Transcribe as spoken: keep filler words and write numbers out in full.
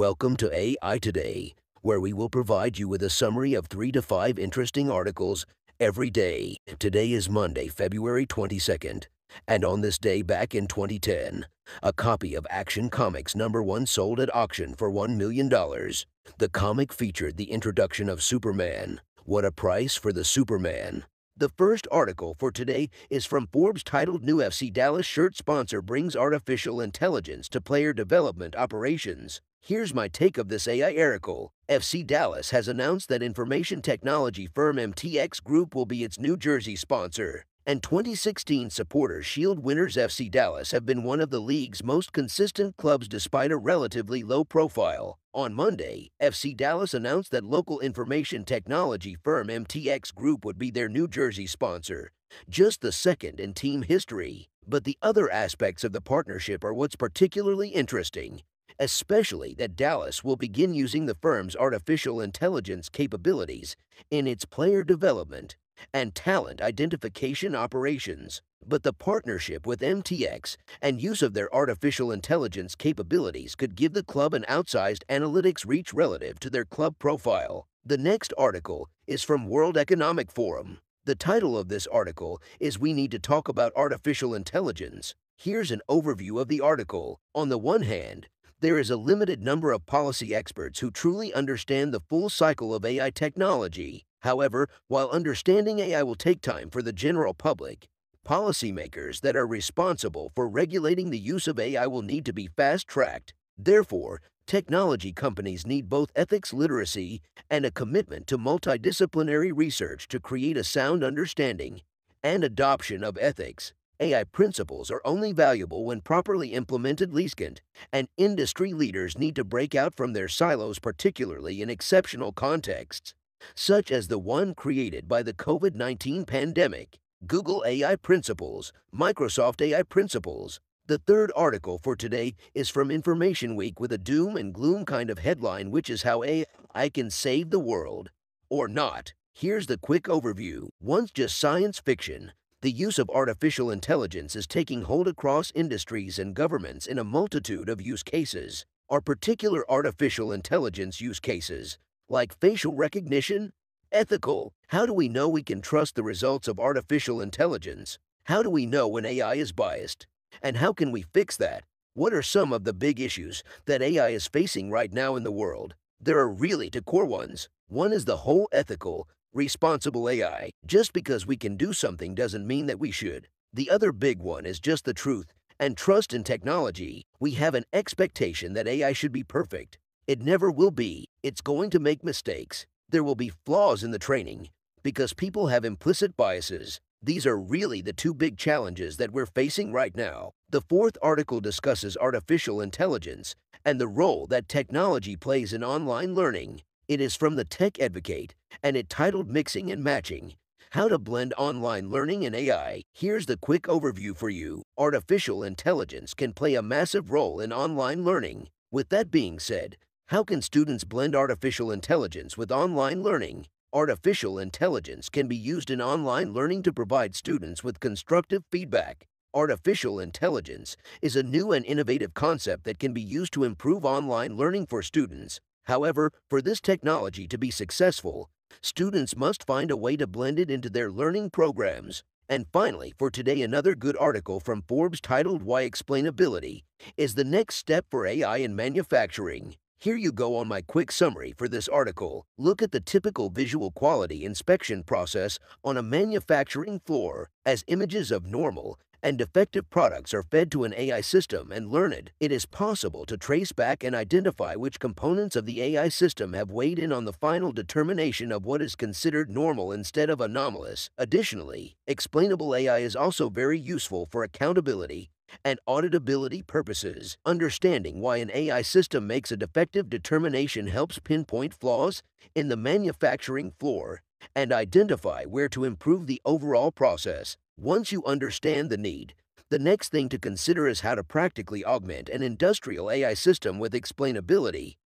Welcome to A I Today, where we will provide you with a summary of three to five interesting articles every day. Today is Monday, February twenty-second, and on this day back in twenty ten, a copy of Action Comics number one sold at auction for one million dollars. The comic featured the introduction of Superman. What a price for the Superman! The first article for today is from Forbes titled New F C Dallas shirt sponsor brings artificial intelligence to player development operations. Here's my take of this A I article. F C Dallas has announced that information technology firm M T X Group will be its New Jersey sponsor. And twenty sixteen Supporters Shield winners F C Dallas have been one of the league's most consistent clubs despite a relatively low profile. On Monday, F C Dallas announced that local information technology firm M T X Group would be their New Jersey sponsor, just the second in team history. But the other aspects of the partnership are what's particularly interesting, especially that Dallas will begin using the firm's artificial intelligence capabilities in its player development and talent identification operations. But the partnership with M T X and use of their artificial intelligence capabilities could give the club an outsized analytics reach relative to their club profile. The next article is from World Economic Forum. The title of this article is We Need to Talk About Artificial Intelligence. Here's an overview of the article. On the one hand, there is a limited number of policy experts who truly understand the full cycle of A I technology. However, while understanding A I will take time for the general public, policymakers that are responsible for regulating the use of A I will need to be fast-tracked. Therefore, technology companies need both ethics literacy and a commitment to multidisciplinary research to create a sound understanding and adoption of ethics. A I principles are only valuable when properly implemented. Leeskant and industry leaders need to break out from their silos, particularly in exceptional contexts, such as the one created by the COVID nineteen pandemic. Google A I principles, Microsoft A I principles. The third article for today is from Information Week with a doom and gloom kind of headline, which is how A I can save the world or not. Here's the quick overview. Once just science fiction, the use of artificial intelligence is taking hold across industries and governments in a multitude of use cases. Are particular artificial intelligence use cases, like facial recognition, ethical? How do we know we can trust the results of artificial intelligence? How do we know when A I is biased? And how can we fix that? What are some of the big issues that A I is facing right now in the world? There are really two core ones. One is the whole ethical, responsible A I. Just because we can do something doesn't mean that we should. The other big one is just the truth and trust in technology. We have an expectation that A I should be perfect. It never will be. It's going to make mistakes. There will be flaws in the training because people have implicit biases. These are really the two big challenges that we're facing right now. The fourth article discusses artificial intelligence and the role that technology plays in online learning. It is from the Tech Advocate, and it titled Mixing and Matching: How to Blend Online Learning and A I. Here's the quick overview for you. Artificial intelligence can play a massive role in online learning. With that being said, how can students blend artificial intelligence with online learning? Artificial intelligence can be used in online learning to provide students with constructive feedback. Artificial intelligence is a new and innovative concept that can be used to improve online learning for students. However, for this technology to be successful, students must find a way to blend it into their learning programs. And finally, for today, another good article from Forbes titled Why Explainability is the Next Step for A I in Manufacturing. Here you go on my quick summary for this article. Look at the typical visual quality inspection process on a manufacturing floor. As images of normal and defective products are fed to an A I system and learned, it is possible to trace back and identify which components of the A I system have weighed in on the final determination of what is considered normal instead of anomalous. Additionally, explainable A I is also very useful for accountability and auditability purposes. Understanding why an A I system makes a defective determination helps pinpoint flaws in the manufacturing floor and identify where to improve the overall process. Once you understand the need, the next thing to consider is how to practically augment an industrial A I system with explainability.